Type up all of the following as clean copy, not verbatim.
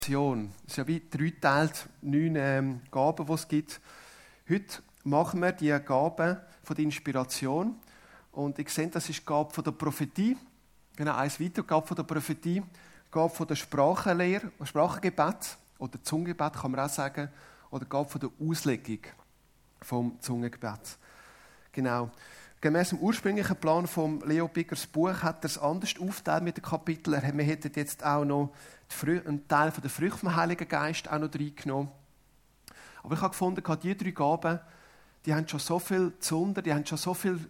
Es ist ja wie dreiteilt, 9 Gaben, die es gibt. Heute machen wir die Gaben von der Inspiration. Und ich sehe, das ist die Gabe von der Prophetie. Genau, eins weiter, Gabe von der Prophetie. Gabe von der Sprachenlehre, Sprachengebet oder Zungengebet kann man auch sagen. Oder Gabe von der Auslegung vom Zungengebet. Genau. Gemäss dem ursprünglichen Plan von Leo Biggers Buch hat er es anders aufgeteilt mit den Kapiteln. Wir hätten jetzt auch noch einen Teil von der Früchte vom Heiligen Geist auch noch reingenommen. Aber ich habe gefunden, diese 3 Gaben, die haben schon so viel Zunder, die haben schon so viel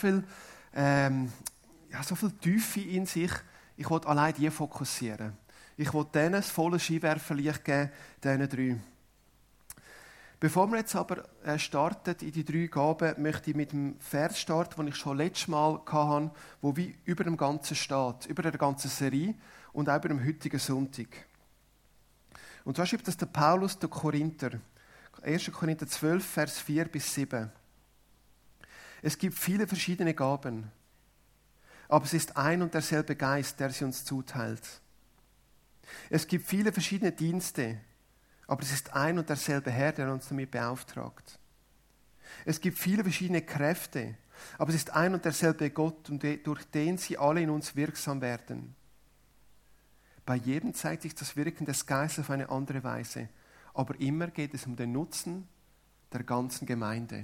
Tiefe in sich. Ich will allein die fokussieren. Ich will denen das volle Skiwerferlicht geben, diesen 3. Bevor wir jetzt aber starten in die 3 Gaben, möchte ich mit dem Vers starten, den ich schon letztes Mal hatte, wo wie über dem Ganzen steht, über der ganzen Serie und auch über dem heutigen Sonntag. Und zwar schreibt das der Paulus der Korinther, 1. Korinther 12, Vers 4 bis 7. Es gibt viele verschiedene Gaben, aber es ist ein und derselbe Geist, der sie uns zuteilt. Es gibt viele verschiedene Dienste, aber es ist ein und derselbe Herr, der uns damit beauftragt. Es gibt viele verschiedene Kräfte, aber es ist ein und derselbe Gott, durch den sie alle in uns wirksam werden. Bei jedem zeigt sich das Wirken des Geistes auf eine andere Weise, aber immer geht es um den Nutzen der ganzen Gemeinde.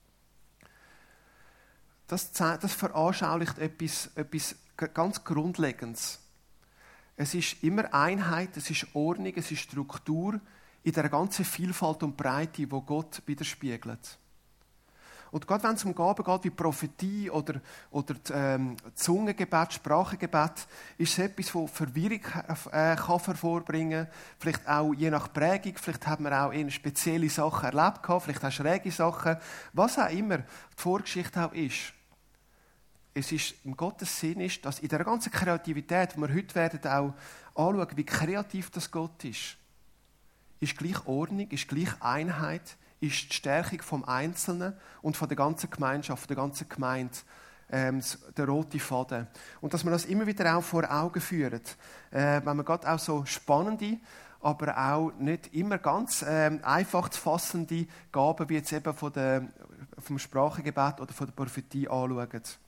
Das veranschaulicht etwas ganz Grundlegendes. Es ist immer Einheit, es ist Ordnung, es ist Struktur in der ganzen Vielfalt und Breite, die Gott widerspiegelt. Und gerade wenn es um Gaben geht, wie Prophetie oder Zungengebet, Sprachengebet, ist es etwas, das Verwirrung kann hervorbringen kann. Vielleicht auch je nach Prägung, vielleicht hat man auch eher spezielle Sachen erlebt, vielleicht auch schräge Sachen. Was auch immer die Vorgeschichte auch ist. Es ist im Gottes Sinn, ist, dass in der ganzen Kreativität, die wir heute werden auch anschauen, wie kreativ das Gott ist gleich Ordnung, ist gleich Einheit, ist die Stärkung vom Einzelnen und von der ganzen Gemeinschaft, der ganzen Gemeinde, der rote Faden. Und dass man das immer wieder auch vor Augen führt. Wenn man gerade auch so spannende, aber auch nicht immer ganz einfach zu fassende Gaben, wie jetzt eben vom Sprachengebet oder von der Prophetie anschaut.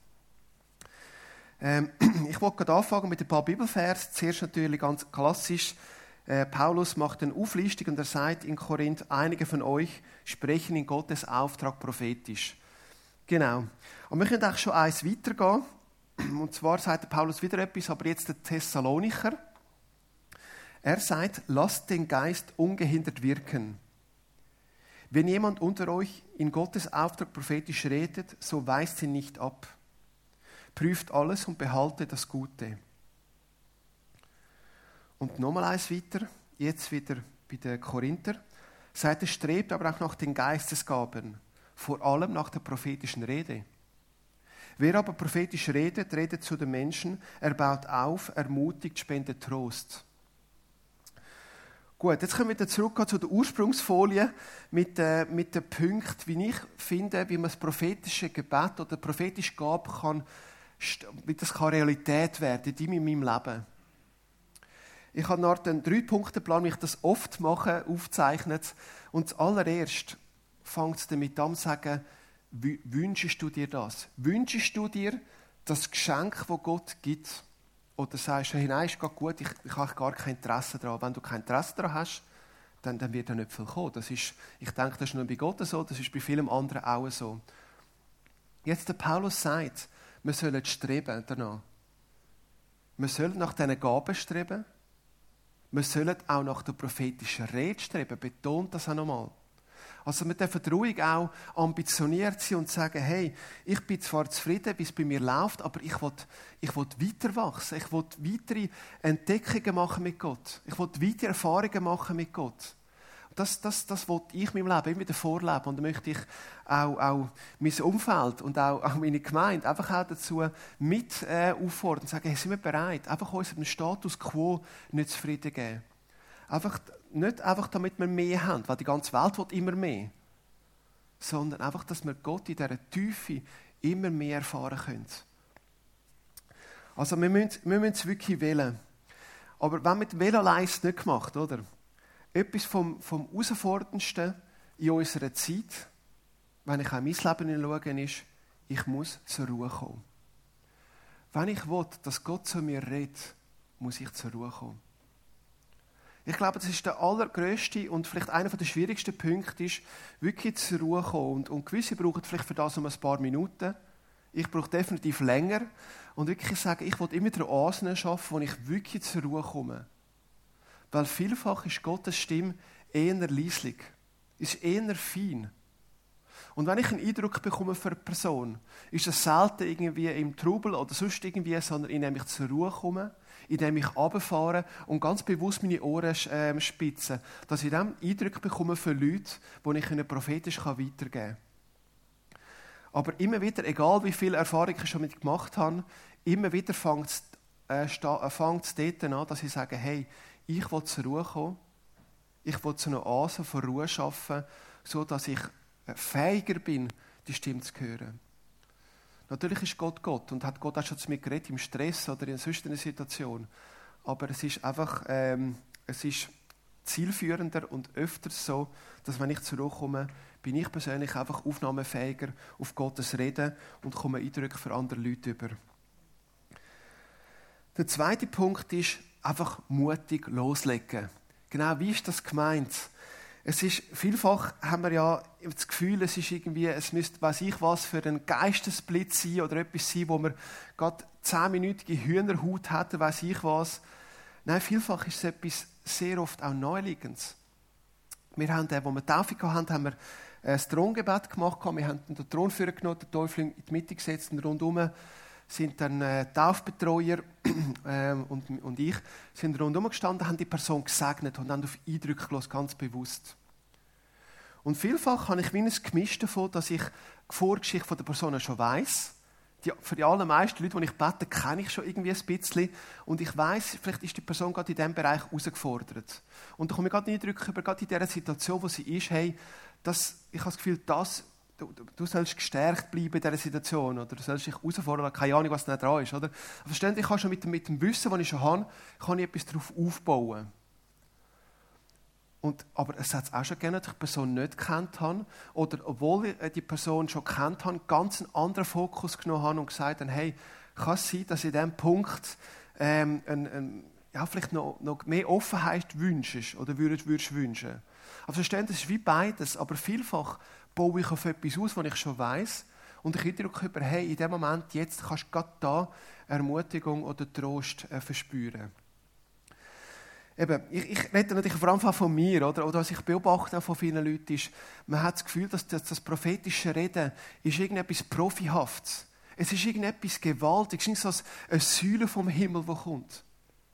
Ich wollte gerade anfangen mit ein paar Bibelversen. Zuerst natürlich ganz klassisch. Paulus macht eine Auflistung und er sagt in Korinth, einige von euch sprechen in Gottes Auftrag prophetisch. Genau. Und wir können auch schon eins weitergehen. Und zwar sagt Paulus wieder etwas, aber jetzt der Thessalonicher. Er sagt, lasst den Geist ungehindert wirken. Wenn jemand unter euch in Gottes Auftrag prophetisch redet, so weist ihn nicht ab. Prüft alles und behaltet das Gute. Und nochmal eins weiter, jetzt wieder bei den Korinther. Seid strebt aber auch nach den Geistesgaben, vor allem nach der prophetischen Rede. Wer aber prophetisch redet, redet zu den Menschen, er baut auf, ermutigt, spendet Trost. Gut, jetzt kommen wir wieder zurück zu der Ursprungsfolie mit den Punkten, wie ich finde, wie man das prophetische Gebet oder prophetische Gabe kann, wie das kann Realität werden in meinem Leben. Ich habe nach den 3-Punkte-Plan, wie ich das oft mache, aufgezeichnet. Und zuallererst fängt es damit an zu sagen, wünschst du dir das? Wünschst du dir das Geschenk, das Gott gibt? Oder sagst du, hey, nein, ist gerade gut, ich habe gar kein Interesse daran. Wenn du kein Interesse daran hast, dann wird da nicht viel kommen. Ich denke, das ist nur bei Gott so, das ist bei vielen anderen auch so. Jetzt der Paulus sagt, wir sollen streben danach. Wir sollen nach diesen Gaben streben. Wir sollen auch nach der prophetischen Rede streben, betont das auch nochmal. Also wir dürfen ruhig auch ambitioniert sein und sagen, hey, ich bin zwar zufrieden, wie es bei mir läuft, aber ich will weiter wachsen, ich will weitere Entdeckungen machen mit Gott, ich will weitere Erfahrungen machen mit Gott. Das will ich meinem Leben immer wieder vorleben und da möchte ich auch mein Umfeld und auch meine Gemeinde einfach auch dazu mit auffordern und sagen, hey, sind wir bereit, einfach unserem Status quo nicht zufrieden geben. Nicht einfach, damit wir mehr haben, weil die ganze Welt will immer mehr, sondern einfach, dass wir Gott in dieser Tiefe immer mehr erfahren können. Also wir müssen es wirklich wählen. Aber wenn mit Velo allein es nicht gemacht, oder? Etwas vom Herausforderndsten in unserer Zeit, wenn ich auch in mein Leben hineinschaue, ist, ich muss zur Ruhe kommen. Wenn ich will, dass Gott zu mir redet, muss ich zur Ruhe kommen. Ich glaube, das ist der allergrösste und vielleicht einer der schwierigsten Punkte, ist, wirklich zur Ruhe kommen. Und gewisse brauchen vielleicht für das um ein paar Minuten. Ich brauche definitiv länger. Und wirklich sagen, ich will immer wieder Oasen schaffen, wo ich wirklich zur Ruhe komme. Weil vielfach ist Gottes Stimme eher leislich. Ist eher fein. Und wenn ich einen Eindruck bekomme für eine Person, ist das selten irgendwie im Trubel oder sonst irgendwie, sondern indem ich zur Ruhe komme, indem ich runterfahre und ganz bewusst meine Ohren spitze, dass ich dann Eindruck bekomme für Leute, die ich ihnen prophetisch weitergeben kann. Aber immer wieder, egal wie viel Erfahrung ich schon mit gemacht habe, immer wieder fängt es dort an, dass ich sage, hey, ich will zur Ruhe kommen, ich will zu einer Oase von Ruhe schaffen, sodass ich fähiger bin, die Stimme zu hören. Natürlich ist Gott Gott und hat Gott auch schon zu mir geredet, im Stress oder in sonst einer Situation. Aber es ist einfach, es ist zielführender und öfters so, dass wenn ich zur Ruhe komme, bin ich persönlich einfach aufnahmefähiger auf Gottes Reden und komme Eindrücke für andere Leute über. Der zweite Punkt ist, einfach mutig loslegen. Genau, wie ist das gemeint? Es ist, vielfach haben wir ja das Gefühl, es ist irgendwie, es müsste, weiss ich was, für einen Geistesblitz sein oder etwas sein, wo wir gerade 10-minütige Hühnerhaut hätten, weiss ich was. Nein, vielfach ist es etwas sehr oft auch Neuliegendes. Wir haben, wo wir Taufe hatten, haben wir ein Throngebet gemacht. Wir haben den Thron vorgenommen, den Teufel in die Mitte gesetzt und rundherum sind dann Taufbetreuer und ich sind rundherum gestanden, haben die Person gesegnet und haben auf Eindrücke gelassen, ganz bewusst. Und vielfach habe ich wie ein Gemisch davon, dass ich die Vorgeschichte von der Person schon weiss. Für die allermeisten Leute, die ich bete, kenne ich schon irgendwie ein bisschen. Und ich weiss, vielleicht ist die Person gerade in diesem Bereich herausgefordert. Und da komme ich gerade Eindrücke über, gerade in dieser Situation, wo sie ist, hey, ich habe das Gefühl, du sollst gestärkt bleiben in dieser Situation oder du sollst dich herausfordern, keine Ahnung, was da dran ist. Oder? Versteht, ich kann schon mit dem Wissen, das ich schon habe, kann ich etwas darauf aufbauen. Aber es hat es auch schon gegeben, dass ich die Person nicht gekannt habe oder obwohl ich die Person schon gekannt habe, ganz einen anderen Fokus genommen habe und gesagt habe, hey, kann es sein, dass in diesem Punkt vielleicht noch mehr Offenheit wünschst oder würdest wünschen. Aber verstehen, das ist wie beides, aber vielfach baue ich auf etwas aus, was ich schon weiss und ich Eindruck über, hey, in dem Moment, jetzt kannst du gerade da Ermutigung oder Trost verspüren. Eben, ich rede natürlich vor allem von mir, oder was ich beobachte auch von vielen Leuten ist, man hat das Gefühl, dass das prophetische Reden ist irgendetwas Profihaftes. Es ist irgendetwas Gewaltiges, es ist so eine Säule vom Himmel, die kommt.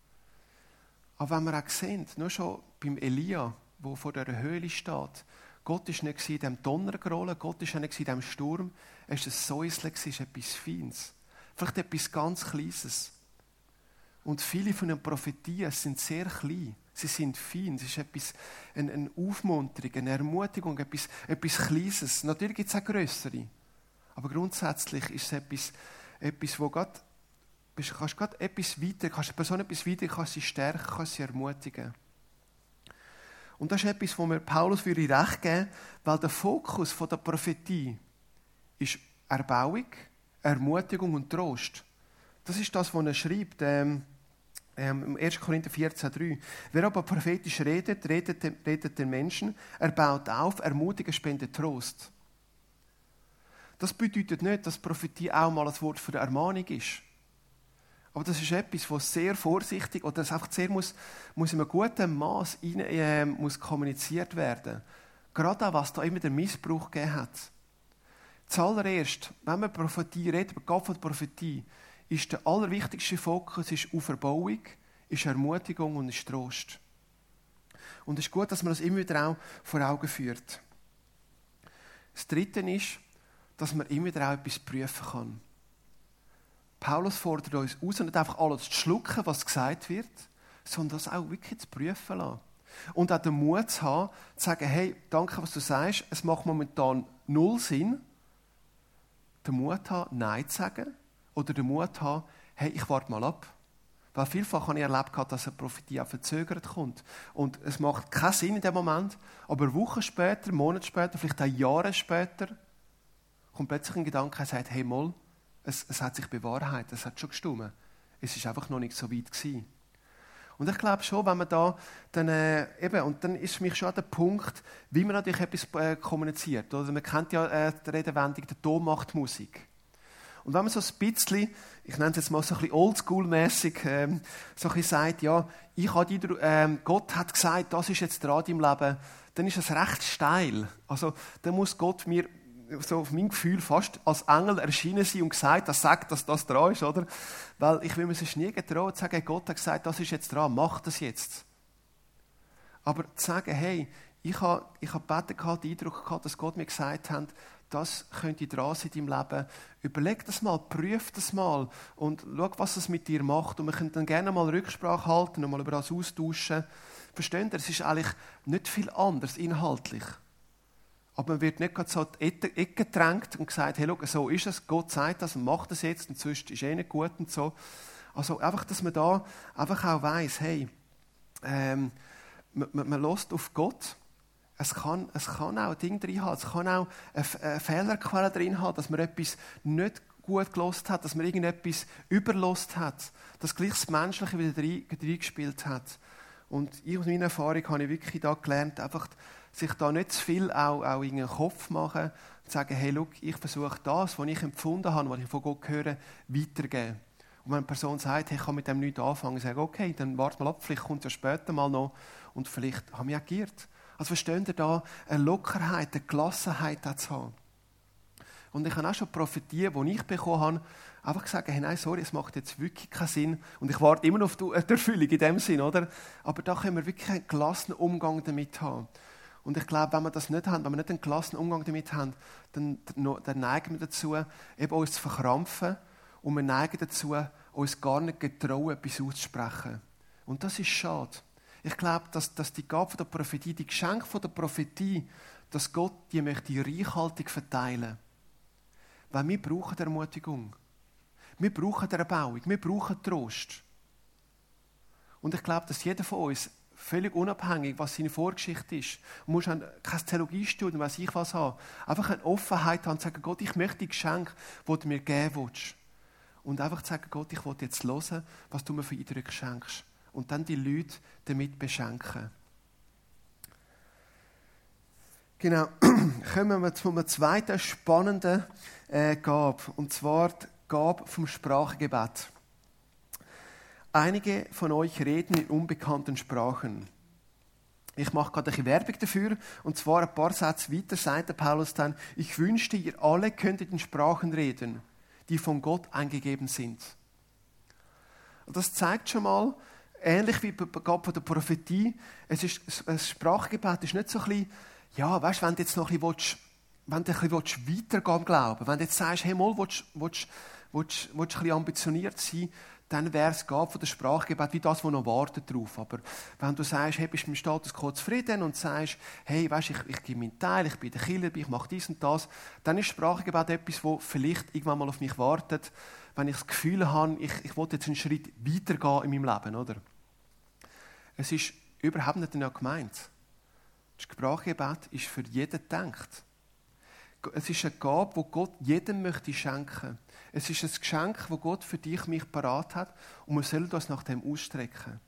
Aber wenn wir auch sehen, nur schon beim Elia, der vor der Höhle steht, Gott war nicht in diesem Donnergrollen, Gott war nicht in diesem Sturm, es war ein Säuseln, es ist etwas Feines. Vielleicht etwas ganz Kleines. Und viele von den Prophetien sind sehr klein. Sie sind fein. Es ist eine Aufmunterung, eine Ermutigung, etwas Kleines. Natürlich gibt es auch grössere. Aber grundsätzlich ist es etwas wo Gott, kannst du etwas weiter, kannst die Person etwas weiter, kannst sie stärken, kannst sie ermutigen. Und das ist etwas, wo mir Paulus für ihn recht geben, weil der Fokus der Prophetie ist Erbauung, Ermutigung und Trost. Das ist das, was er schreibt, im 1. Korinther 14,3. Wer aber prophetisch redet den Menschen, er baut auf, ermutigt, spendet Trost. Das bedeutet nicht, dass Prophetie auch mal ein Wort für eine Ermahnung ist. Aber das ist etwas, was sehr vorsichtig oder das einfach sehr muss in einem guten Maß muss kommuniziert werden. Gerade auch, was da immer der Missbrauch gegeben hat. Zuallererst, wenn man Prophetie redet, über Gott von Prophetie, ist der allerwichtigste Fokus ist auf Erbauung, ist Ermutigung und ist Trost. Und es ist gut, dass man das immer wieder auch vor Augen führt. Das Dritte ist, dass man immer wieder auch etwas prüfen kann. Paulus fordert uns aus, nicht einfach alles zu schlucken, was gesagt wird, sondern das auch wirklich zu prüfen lassen. Und auch den Mut zu haben, zu sagen, hey, danke, was du sagst, es macht momentan null Sinn. Den Mut haben, Nein zu sagen. Oder den Mut haben, hey, ich warte mal ab. Weil vielfach habe ich erlebt, dass eine Prophetie auch verzögert kommt. Und es macht keinen Sinn in dem Moment, aber Wochen später, Monate später, vielleicht auch Jahre später, kommt plötzlich ein Gedanke, der sagt, hey mal, es hat sich bewahrheitet, es hat schon gestimmt. Es ist einfach noch nicht so weit gewesen. Und ich glaube schon, wenn man da dann und dann ist für mich schon der Punkt, wie man natürlich etwas kommuniziert. Oder man kennt ja die Redewendung, der Ton macht Musik. Und wenn man so ein bisschen, ich nenne es jetzt mal so ein bisschen oldschool-mässig, so ein bisschen sagt, ja, ich habe Gott hat gesagt, das ist jetzt dran im Leben, dann ist es recht steil. Also dann muss Gott mir so auf mein Gefühl fast als Engel erschienen sein und gesagt, sagt, dass das dran ist, oder? Weil ich will mir sonst nie getrauen zu sagen, Gott hat gesagt, das ist jetzt dran, mach das jetzt. Aber zu sagen, hey, ich habe gebeten, den Eindruck gehabt, dass Gott mir gesagt hat, das könnte dran sein in deinem Leben. Überleg das mal, prüf das mal und schau, was es mit dir macht. Und wir können dann gerne mal Rücksprache halten und mal über das austauschen. Versteht ihr? Es ist eigentlich nicht viel anders inhaltlich. Aber man wird nicht gerade so in die Ecke gedrängt und gesagt, hey, schau, so ist es, Gott sagt das und macht das jetzt und sonst ist nicht gut und so. Also einfach, dass man da einfach auch weiss, hey, man hört auf Gott. Es kann auch ein Ding drin haben, es kann auch eine Fehlerquelle drin haben, dass man etwas nicht gut gelost hat, dass man irgendetwas überlost hat, dass gleich das Menschliche wieder reingespielt hat. Und aus meiner Erfahrung habe ich wirklich da gelernt, einfach sich da nicht zu viel auch in den Kopf machen und sagen, hey, schau, ich versuche das, was ich empfunden habe, was ich von Gott höre, weiterzugeben. Und wenn eine Person sagt, hey, ich kann mit dem nichts anfangen, sage ich, okay, dann warte mal ab, vielleicht kommt es ja später mal noch und vielleicht habe ich agiert. Also versteht ihr da, eine Lockerheit, eine Gelassenheit zu haben. Und ich habe auch schon Prophetien, die ich bekommen habe, einfach gesagt, hey, nein, sorry, es macht jetzt wirklich keinen Sinn. Und ich warte immer noch auf die Erfüllung in dem Sinn, oder? Aber da können wir wirklich einen gelassenen Umgang damit haben. Und ich glaube, wenn wir das nicht haben, wenn wir nicht einen gelassenen Umgang damit haben, dann neigen wir dazu, eben uns zu verkrampfen. Und wir neigen dazu, uns gar nicht getrauen, etwas auszusprechen. Und das ist schade. Ich glaube, dass die Gabe der Prophetie, die Geschenke der Prophetie, dass Gott die möchte reichhaltig verteilen. Weil wir brauchen Ermutigung. Wir brauchen Erbauung. Wir brauchen Trost. Und ich glaube, dass jeder von uns, völlig unabhängig, was seine Vorgeschichte ist, und muss kein Theologiestudium, weiss ich was haben, einfach eine Offenheit haben und sagen, Gott, ich möchte die Geschenke, die du mir geben willst. Und einfach sagen, Gott, ich will jetzt hören, was du mir für Eindrücke schenkst. Und dann die Leute damit beschenken. Genau. Kommen wir zu einer zweiten spannenden Gabe. Und zwar die Gabe vom Sprachgebet. Einige von euch reden in unbekannten Sprachen. Ich mache gerade eine Werbung dafür. Und zwar ein paar Sätze weiter sagt der Paulus dann, ich wünschte, ihr alle könntet in Sprachen reden, die von Gott eingegeben sind. Und das zeigt schon mal, ähnlich wie bei der Prophetie, ein Sprachgebet ist nicht so ein bisschen, ja, weißt, wenn du jetzt noch ein bisschen weitergehen im Glauben, wenn du jetzt sagst, hey, mal, willst ein bisschen ambitioniert sein, dann wäre es Gabe von der Sprachgebet wie das, was noch wartet drauf. Aber wenn du sagst, hey, bist du mit dem Status quo zufrieden und sagst, hey, weißt, ich gebe meinen Teil, ich bin der Kirche, ich mache dies und das, dann ist Sprachgebet etwas, das vielleicht irgendwann mal auf mich wartet, wenn ich das Gefühl habe, ich will jetzt einen Schritt weitergehen in meinem Leben, oder? Es ist überhaupt nicht danach gemeint. Das Sprachgebet ist für jeden gedacht. Es ist eine Gabe, die Gott jedem möchte schenken. Es ist ein Geschenk, das Gott für dich, mich parat hat und wir sollen uns nach dem ausstrecken.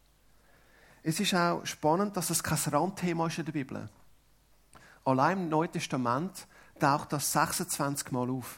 Es ist auch spannend, dass es kein Randthema ist in der Bibel. Allein im Neuen Testament taucht das 26 Mal auf.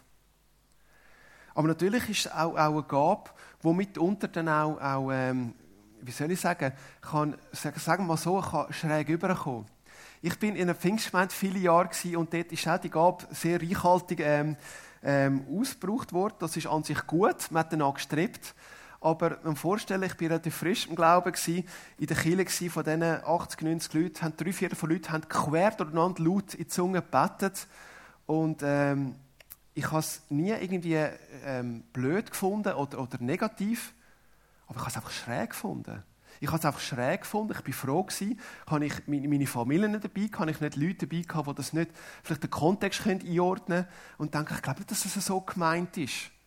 Aber natürlich ist es auch eine Gabe, die mitunter dann auch wie soll ich sagen, kann schräg rüberkommen. Ich bin in einer Pfingstgemeinde viele Jahre und dort ist auch die Gabe sehr reichhaltig ausgebraucht worden. Das ist an sich gut, man hat danach gestrebt. Aber man muss sich vorstellen, ich war relativ frisch im Glauben, in der Kirche von diesen 80, 90 Leuten, haben 3/4 von Leuten haben quer durcheinander laut in die Zunge gebetet. Und ich habe es nie irgendwie blöd gefunden oder negativ, aber ich habe es einfach schräg gefunden. Ich habe es einfach schräg gefunden. Ich war froh gewesen. Habe ich meine Familie nicht dabei, habe ich nicht Leute dabei gehabt, die das nicht vielleicht den Kontext einordnen können und denken, ich glaube nicht, dass es so gemeint ist.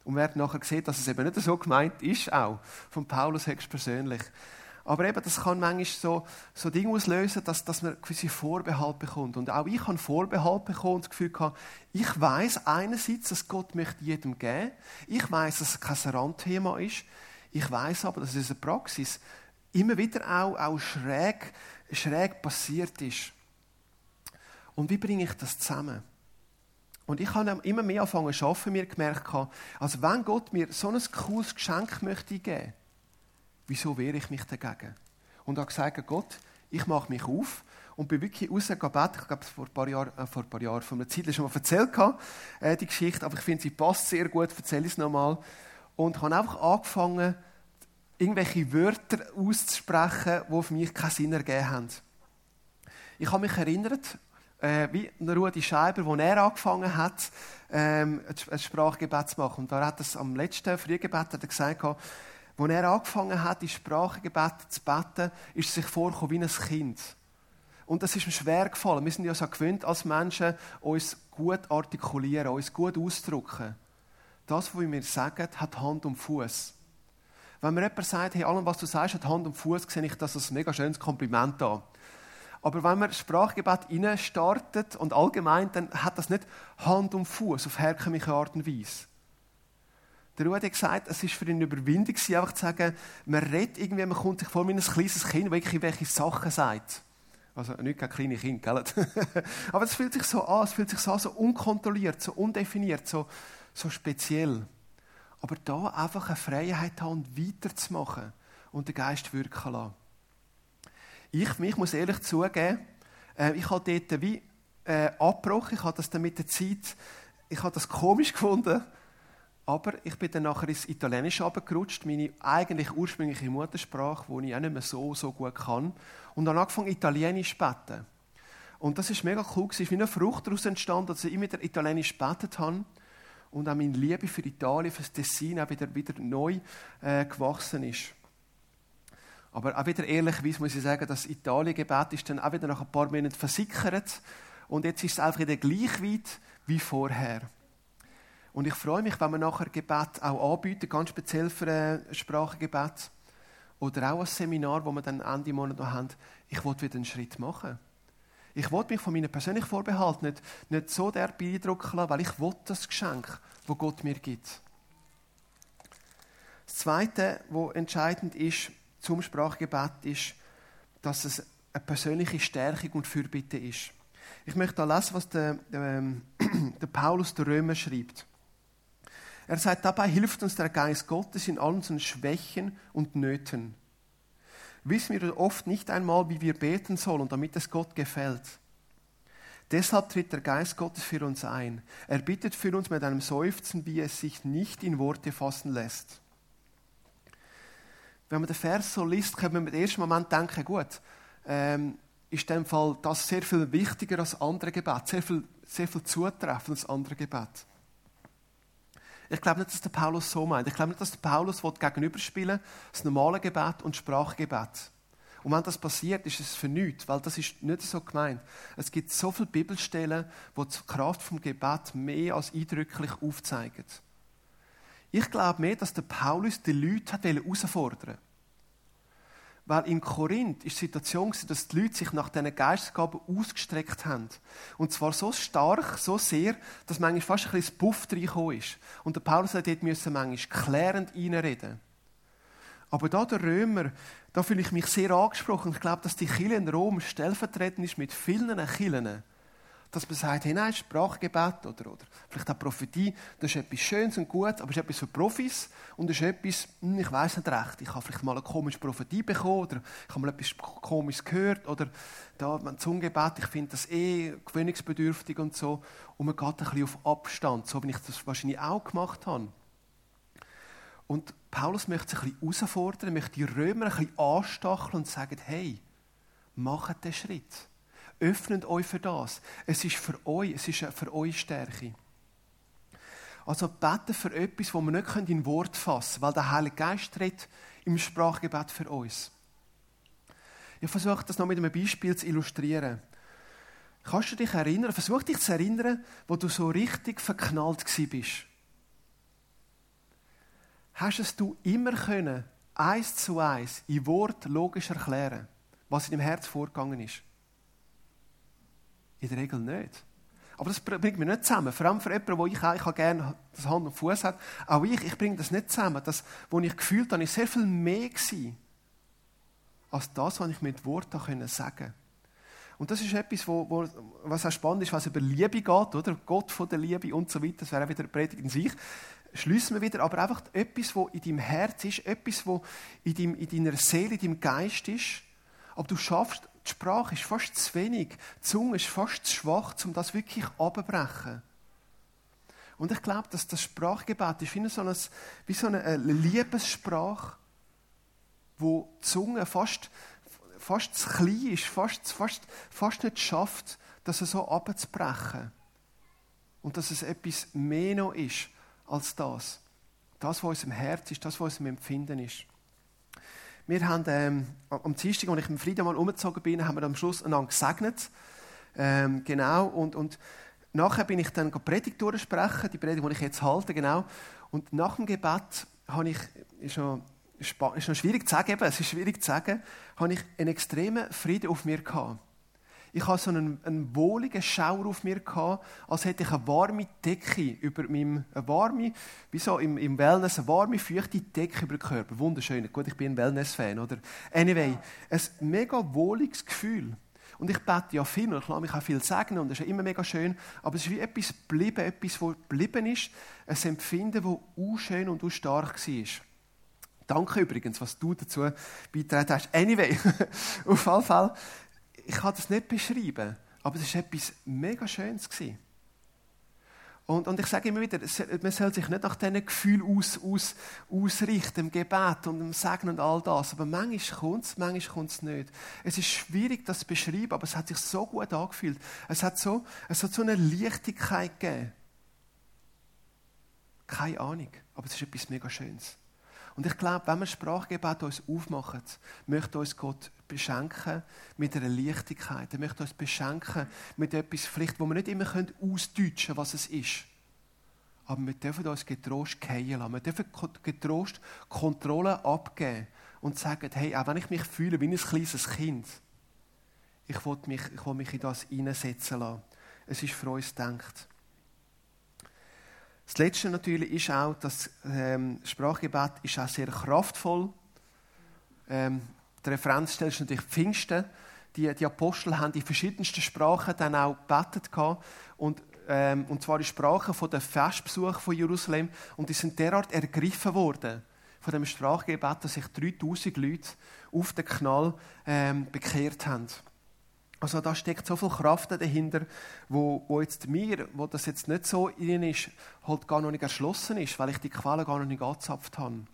Und wir werden nachher sehen, dass es eben nicht so gemeint ist, auch von Paulus höchstpersönlich. Aber eben, das kann manchmal so Dinge auslösen, dass man gewisse Vorbehalte bekommt. Und auch ich habe Vorbehalte bekommen und das Gefühl gehabt, ich weiss einerseits, dass Gott möchte jedem geben. Ich weiss, dass es kein Randthema ist. Ich weiss aber, dass es in der Praxis immer wieder auch schräg passiert ist. Und wie bringe ich das zusammen? Und ich habe immer mehr angefangen zu arbeiten, mir gemerkt, also wenn Gott mir so ein cooles Geschenk möchte geben, wieso wehre ich mich dagegen? Und habe gesagt, Gott, ich mache mich auf und bin wirklich rausgegangen. Ich glaube, vor ein paar Jahren, vor einer Zeit schon mal erzählt, die Geschichte, aber ich finde, sie passt sehr gut, erzähle ich es nochmal. Und habe einfach angefangen, irgendwelche Wörter auszusprechen, die für mich keinen Sinn ergeben haben. Ich habe mich erinnert, wie Rudi Scheiber, als er angefangen hat, ein Sprachgebet zu machen. Und da hat er am letzten Frühgebet gesagt, als er angefangen hat, in Sprachgebet zu beten, ist er sich vorgekommen wie ein Kind. Und das ist mir schwer gefallen. Wir sind ja so gewöhnt als Menschen, uns gut artikulieren, uns gut ausdrücken. Das, was wir sagen, hat Hand und Fuß. Wenn mir jemand sagt, hey, allem, was du sagst, hat Hand und Fuß, sehe ich das als ein mega schönes Kompliment an. Aber wenn man Sprachgebet startet und allgemein, dann hat das nicht Hand und Fuß auf herkömmliche Art und Weise. Der Rudi hat gesagt, es war für ihn eine Überwindung, einfach zu sagen, man redet irgendwie, man kommt sich vor wie ein kleines Kind, das irgendwelche Sachen sagt. Also nicht kein kleines Kind, gell? Aber es fühlt sich so an, so unkontrolliert, so undefiniert, so speziell. Aber da einfach eine Freiheit haben und weiterzumachen und den Geist wirken lassen. Ich muss ehrlich zugeben, ich habe dort wie abgebrochen, ich habe das dann mit der Zeit, ich habe das komisch gefunden, aber ich bin dann nachher ins Italienische runtergerutscht, meine eigentlich ursprüngliche Muttersprache, die ich auch nicht mehr so gut kann, und dann angefangen Italienisch zu beten. Und das war mega cool, es ist wie eine Frucht daraus entstanden, dass ich immer wieder Italienisch gebetet habe und auch meine Liebe für Italien, für das Tessin auch wieder neu gewachsen ist. Aber auch wieder ehrlicherweise muss ich sagen, das Italien-Gebet ist dann auch wieder nach ein paar Monaten versickert und jetzt ist es einfach wieder gleich weit wie vorher. Und ich freue mich, wenn wir nachher Gebet auch anbieten, ganz speziell für ein Sprachengebet oder auch ein Seminar, das wir dann Ende Monat noch haben. Ich will wieder einen Schritt machen. Ich will mich von meinen persönlichen Vorbehalten nicht so beeindrucken lassen, weil ich will das Geschenk, das Gott mir gibt. Das Zweite, was entscheidend ist zum Sprachgebet, ist, dass es eine persönliche Stärkung und Fürbitte ist. Ich möchte da lesen, was der Paulus der Römer schreibt. Er sagt, dabei hilft uns der Geist Gottes in all unseren Schwächen und Nöten. Wissen wir oft nicht einmal, wie wir beten sollen, damit es Gott gefällt. Deshalb tritt der Geist Gottes für uns ein. Er bittet für uns mit einem Seufzen, wie es sich nicht in Worte fassen lässt. Wenn man den Vers so liest, kann man im ersten Moment denken, gut, ist in dem Fall das sehr viel wichtiger als andere Gebet, sehr viel zutreffender als andere Gebet. Ich glaube nicht, dass der Paulus so meint. Ich glaube nicht, dass der Paulus gegenüberspielen will, das normale Gebet und das Sprachgebet. Und wenn das passiert, ist es für nichts, weil das ist nicht so gemeint. Es gibt so viele Bibelstellen, die die Kraft vom Gebet mehr als eindrücklich aufzeigen. Ich glaube mehr, dass der Paulus die Leute herausfordern wollte. Weil in Korinth ist die Situation, dass die Leute sich nach diesen Geistesgaben ausgestreckt haben. Und zwar so stark, so sehr, dass manchmal fast ein bisschen das Puff reingekommen ist. Und der Paulus hat dort manchmal klärend reinreden. Aber da der Römer, da fühle ich mich sehr angesprochen. Ich glaube, dass die Kirche in Rom stellvertretend ist mit vielen Kirchen. Dass man sagt, hey, nein, Sprachgebet oder vielleicht auch Prophetie, das ist etwas Schönes und Gutes, aber es ist etwas für Profis und es ist etwas, ich weiss nicht recht, ich habe vielleicht mal eine komische Prophetie bekommen oder ich habe mal etwas Komisches gehört oder da ein Zungengebet, ich finde das gewöhnungsbedürftig und so und man geht ein bisschen auf Abstand, so wie ich das wahrscheinlich auch gemacht habe. Und Paulus möchte sich ein bisschen herausfordern, möchte die Römer ein bisschen anstacheln und sagen, hey, macht den Schritt. Öffnet euch für das. Es ist für euch, es ist für eure Stärke. Also beten für etwas, das wir nicht in Wort fassen können, weil der Heilige Geist redet im Sprachgebet für uns. Ich versuche das noch mit einem Beispiel zu illustrieren. Kannst du dich erinnern, versuch dich zu erinnern, wo du so richtig verknallt bist? hast es du immer können, 1:1 in Wort logisch erklären, was in deinem Herz vorgegangen ist? In der Regel nicht. Aber das bringt mich nicht zusammen. Vor allem für jemanden, wo ich gerne das Hand und Fuß hat. Auch ich bringe das nicht zusammen. Das, was ich gefühlt habe, ist sehr viel mehr gewesen, als das, was ich mit Worten sagen konnte. Und das ist etwas, was auch spannend ist, was über Liebe geht, oder? Gott von der Liebe und so weiter. Das wäre auch wieder eine Predigt in sich. Schliessen wir wieder. Aber einfach etwas, was in deinem Herz ist, etwas, was in deiner Seele, in deinem Geist ist. Aber du schaffst, die Sprache ist fast zu wenig, die Zunge ist fast zu schwach, um das wirklich abzubrechen. Und ich glaube, dass das Sprachgebet ist wie so eine Liebessprache, wo die Zunge fast zu klein ist, fast nicht schafft, das so abzubrechen. Und dass es etwas mehr noch ist als das. Das, was uns im Herz ist, das, was uns im Empfinden ist. Wir haben am Dienstag, als ich mit Frieden mal umgezogen bin, haben wir am Schluss einander gesegnet. Genau. Und nachher bin ich dann die Predigt durchsprechen, die Predigt, die ich jetzt halte, genau. Und nach dem Gebet habe ich, ist noch schwierig zu sagen, habe ich einen extremen Frieden auf mir gehabt. Ich hatte so einen wohligen Schauer auf mir gehabt, als hätte ich eine warme Decke über meinem, wie so im Wellness, eine warme, feuchte Decke über den Körper. Wunderschön. Gut, ich bin ein Wellness-Fan, oder? Anyway, ein mega wohliges Gefühl. Und ich bete ja viel und ich lasse mich auch viel segnen und das ist ja immer mega schön. Aber es ist wie etwas geblieben, etwas, das geblieben ist. Ein Empfinden, das schön und stark war. Danke übrigens, was du dazu beigetragen hast. Anyway, auf jeden Fall. Ich kann das nicht beschreiben, aber es war etwas mega Schönes. Und ich sage immer wieder, man soll sich nicht nach diesen Gefühlen ausrichten, im Gebet und im Segen und all das. Aber manchmal kommt es nicht. Es ist schwierig, das zu beschreiben, aber es hat sich so gut angefühlt. Es hat so eine Leichtigkeit gegeben. Keine Ahnung, aber es ist etwas mega Schönes. Und ich glaube, wenn wir Sprachgebet uns aufmachen, möchte uns Gott beschenken mit einer Leichtigkeit. Er möchte uns beschenken mit etwas, vielleicht, wo wir nicht immer ausdeutschen können, was es ist. Aber wir dürfen uns getrost fallen lassen. Wir dürfen getrost Kontrolle abgeben und sagen, hey, auch wenn ich mich fühle wie ein kleines Kind, ich will mich in das hineinsetzen lassen. Es ist für uns gedacht. Das Letzte natürlich ist auch, das Sprachgebet ist auch sehr kraftvoll. Die Referenzstelle ist natürlich Pfingsten. Die Apostel haben die verschiedensten Sprachen dann auch gebetet. Und zwar die Sprachen von den Festbesuchen von Jerusalem. Und die sind derart ergriffen worden von dem Sprachgebet, dass sich 3000 Leute auf den Knall bekehrt haben. Also da steckt so viel Kraft dahinter, wo jetzt mir, wo das jetzt nicht so in ist, halt gar noch nicht erschlossen ist, weil ich die Quelle gar noch nicht angezapft habe.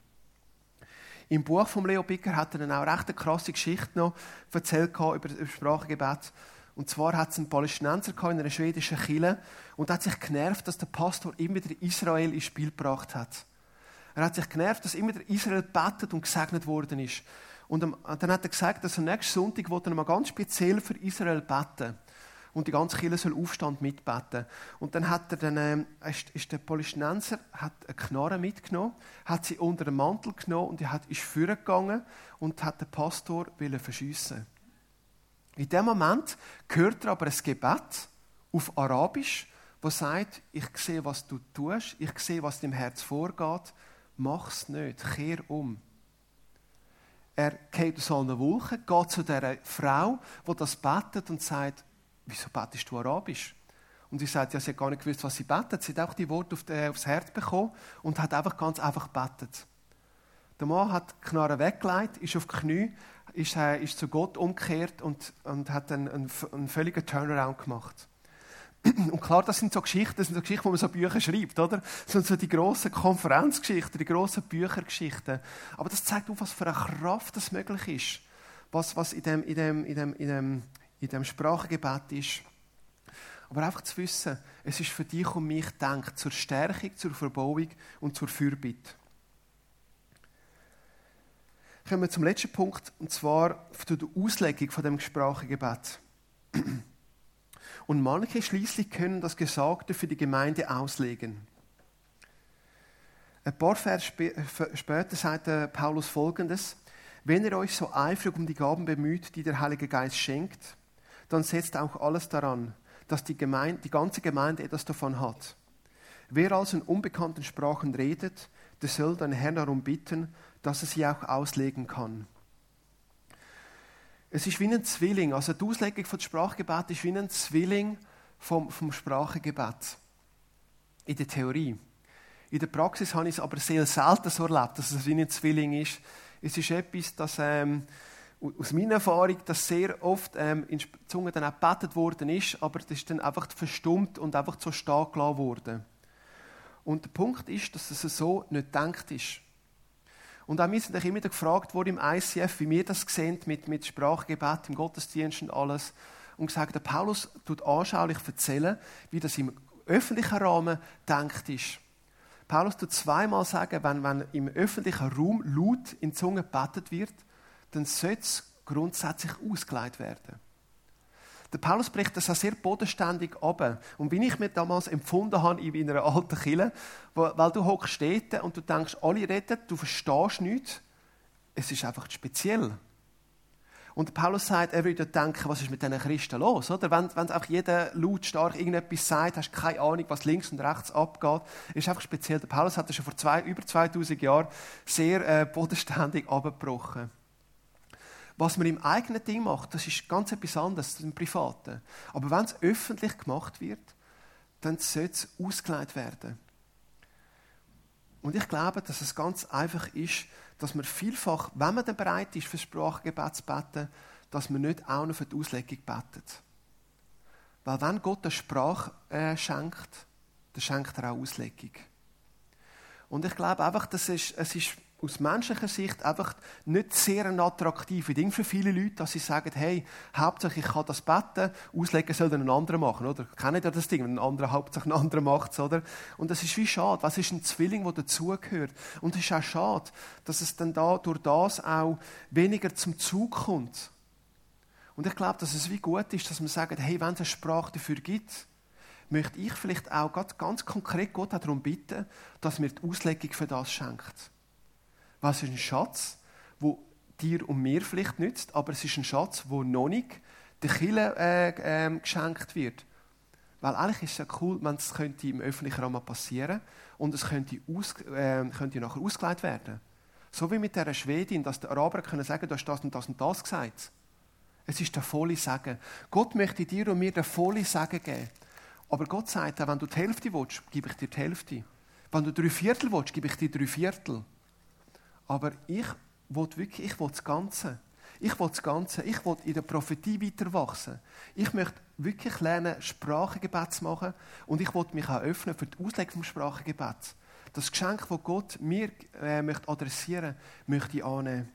Im Buch von Leo Bicker hat er dann auch recht eine krasse Geschichte noch erzählt über Sprachgebet. Und zwar hat es einen Palästinenser in einer schwedischen Kirche und hat sich genervt, dass der Pastor immer wieder Israel ins Spiel gebracht hat. Er hat sich genervt, dass immer wieder Israel betet und gesegnet worden ist. Und dann hat er gesagt, dass am nächsten Sonntag will er mal ganz speziell für Israel beten. Und die ganze Kirche soll Aufstand mitbeten. Und dann hat ist der Palästinenser hat eine Knarre mitgenommen, hat sie unter den Mantel genommen und ist vorgegangen und hat den Pastor verschiessen. In dem Moment hört er aber ein Gebet auf Arabisch, das sagt, ich sehe, was du tust, ich sehe, was in deinem Herz vorgeht, mach es nicht, kehr um. Er geht aus allen Wolken, geht zu dieser Frau, die das betet und sagt, wieso betest du Arabisch? Und sie sagt, ja, sie hat gar nicht gewusst, was sie betet. Sie hat auch die Worte aufs Herz bekommen und hat einfach ganz einfach betet. Der Mann hat die Knarre weggelegt, ist auf die Knie, ist zu Gott umgekehrt und hat einen völligen Turnaround gemacht. Und klar, das sind so Geschichten, wo man so Bücher schreibt, oder? Das sind so die grossen Konferenzgeschichten, die grossen Büchergeschichten. Aber das zeigt auf, was für eine Kraft das möglich ist. Was in dem Sprachengebet ist. Aber einfach zu wissen, es ist für dich und mich gedacht, zur Stärkung, zur Verbauung und zur Fürbitte. Kommen wir zum letzten Punkt, und zwar zu der Auslegung von dem Sprachengebet. Und manche schließlich können das Gesagte für die Gemeinde auslegen. Ein paar Vers später sagt Paulus Folgendes: Wenn ihr euch so eifrig um die Gaben bemüht, die der Heilige Geist schenkt, dann setzt auch alles daran, dass die ganze Gemeinde etwas davon hat. Wer also in unbekannten Sprachen redet, der soll den Herrn darum bitten, dass er sie auch auslegen kann. Es ist wie ein Zwilling, also die Auslegung des Sprachgebets ist wie ein Zwilling vom Sprachengebet. In der Theorie. In der Praxis habe ich es aber sehr selten so erlebt, dass es wie ein Zwilling ist. Es ist etwas, das aus meiner Erfahrung, dass sehr oft in der Zunge dann auch gebetet worden ist, aber das ist dann einfach verstummt und einfach so stehen gelassen worden. Und der Punkt ist, dass es so nicht gedacht ist. Und auch wir sind immer wieder gefragt worden im ICF, wie wir das sehen mit Sprachgebet im Gottesdienst und alles. Und gesagt, der Paulus tut anschaulich erzählen, wie das im öffentlichen Rahmen gedacht ist. Paulus tut zweimal sagen, wenn im öffentlichen Raum laut in die Zunge gebetet wird, dann sollte es grundsätzlich ausgelegt werden. Der Paulus bricht das auch sehr bodenständig ab. Und wie ich mir damals empfunden habe in einer alten Kirche, weil du hockst dort und du denkst, alle reden, du verstehst nichts, es ist einfach speziell. Und Paulus sagt, er würde denken, was ist mit diesen Christen los? Oder? Wenn einfach jeder lautstark irgendetwas sagt, hast du keine Ahnung, was links und rechts abgeht, ist einfach speziell. Der Paulus hat das schon vor über 2000 Jahren sehr bodenständig abgebrochen. Was man im eigenen Ding macht, das ist ganz etwas anderes, im Privaten. Aber wenn es öffentlich gemacht wird, dann sollte es ausgelegt werden. Und ich glaube, dass es ganz einfach ist, dass man vielfach, wenn man dann bereit ist, für das Sprachgebet zu beten, dass man nicht auch noch für die Auslegung betet. Weil wenn Gott eine Sprache schenkt, dann schenkt er auch Auslegung. Und ich glaube einfach, es ist aus menschlicher Sicht einfach nicht sehr ein attraktives Ding für viele Leute, dass sie sagen, hey, hauptsächlich ich kann das beten, auslegen soll dann ein anderer machen, oder? Kennt ihr das Ding, wenn ein anderer hauptsächlich ein anderer macht es, oder? Und das ist wie schade, was ist ein Zwilling, der dazugehört. Und es ist auch schade, dass es dann durch das auch weniger zum Zug kommt. Und ich glaube, dass es wie gut ist, dass man sagt, hey, wenn es eine Sprache dafür gibt, möchte ich vielleicht auch ganz konkret Gott darum bitten, dass mir die Auslegung für das schenkt. Was ist ein Schatz, der dir und mir vielleicht nützt, aber es ist ein Schatz, der noch nicht der Kirche geschenkt wird. Weil eigentlich ist es ja cool, wenn es im öffentlichen Rahmen passieren und es könnte nachher ausgelegt werden. So wie mit dieser Schwedin, dass die Araber können sagen, du hast das und das und das gesagt. Es ist der volle Segen. Gott möchte dir und mir den volle Segen geben. Aber Gott sagt auch, wenn du die Hälfte willst, gebe ich dir die Hälfte. Wenn du 3/4 willst, gebe ich dir 3/4. Aber ich will das Ganze. Ich will das Ganze. Ich will in der Prophetie weiter wachsen. Ich möchte wirklich lernen, Sprachengebet zu machen. Und ich will mich auch öffnen für die Auslegung des Sprachengebets. Das Geschenk, das Gott mir möchte adressieren möchte ich annehmen.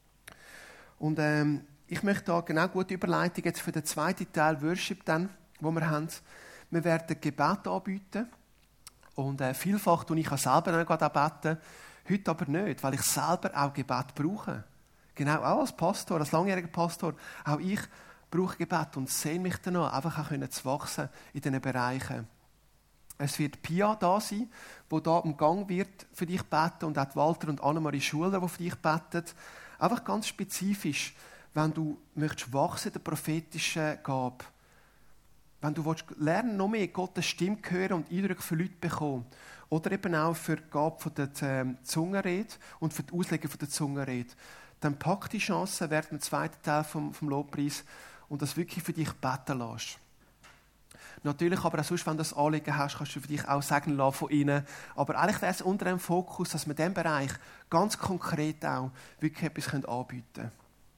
Und ich möchte da genau gute Überleitung jetzt für den zweiten Teil Worship, den wir haben. Wir werden Gebet anbieten. Und vielfach tue ich auch selber noch beten. Heute aber nicht, weil ich selber auch Gebet brauche. Genau, auch als Pastor, als langjähriger Pastor. Auch ich brauche Gebet und sehne mich danach, einfach auch zu wachsen in diesen Bereichen. Es wird Pia da sein, die da am Gang wird für dich beten und auch Walter und Annemarie Schuler, die für dich beten. Einfach ganz spezifisch, wenn du möchtest wachsen in der prophetischen Gabe. Wenn du lernen noch mehr Gottes Stimme hören und Eindrücke für Leute bekommen. Oder eben auch für die Gabe von der Zungenrede und für die Auslegung von der Zungenrede. Dann pack die Chance während dem zweiten Teil vom Lobpreis und das wirklich für dich beten lässt. Natürlich aber auch sonst, wenn du das Anliegen hast, kannst du für dich auch segnen lassen von ihnen. Aber eigentlich wäre es unter dem Fokus, dass wir in diesem Bereich ganz konkret auch wirklich etwas anbieten können.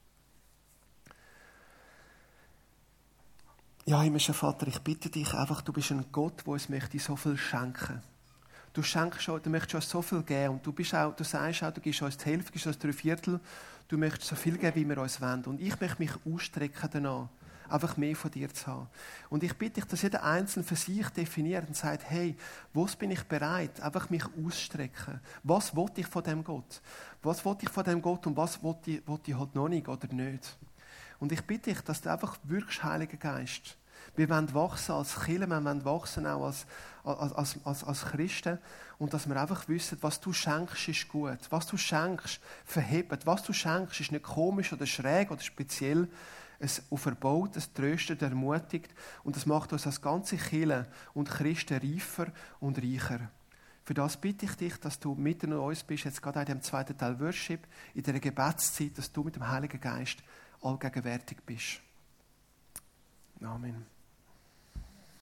Ja, himmlischer Vater, ich bitte dich einfach, du bist ein Gott, der uns möchte so viel schenken. Du möchtest uns so viel geben und du sagst auch, du gibst uns die Hälfte, du gibst uns 3/4, du möchtest so viel geben, wie wir uns wollen. Und ich möchte mich ausstrecken danach, einfach mehr von dir zu haben. Und ich bitte dich, dass jeder Einzelne für sich definiert und sagt, hey, was bin ich bereit, einfach mich ausstrecken. Was will ich von dem Gott? Was will ich von dem Gott und was will ich halt noch nicht oder nicht? Und ich bitte dich, dass du einfach wirkst, Heiliger Geist, Wir wollen wachsen als Kirche, wir wollen wachsen auch als Christen. Und dass wir einfach wissen, was du schenkst, ist gut. Was du schenkst, verhebt. Was du schenkst, ist nicht komisch oder schräg oder speziell. Es verbaut, es tröstet, ermutigt. Und das macht uns als ganze Kirche und Christen reifer und reicher. Für das bitte ich dich, dass du mitten unter uns bist, jetzt gerade in dem zweiten Teil Worship, in dieser Gebetszeit, dass du mit dem Heiligen Geist allgegenwärtig bist. Amen.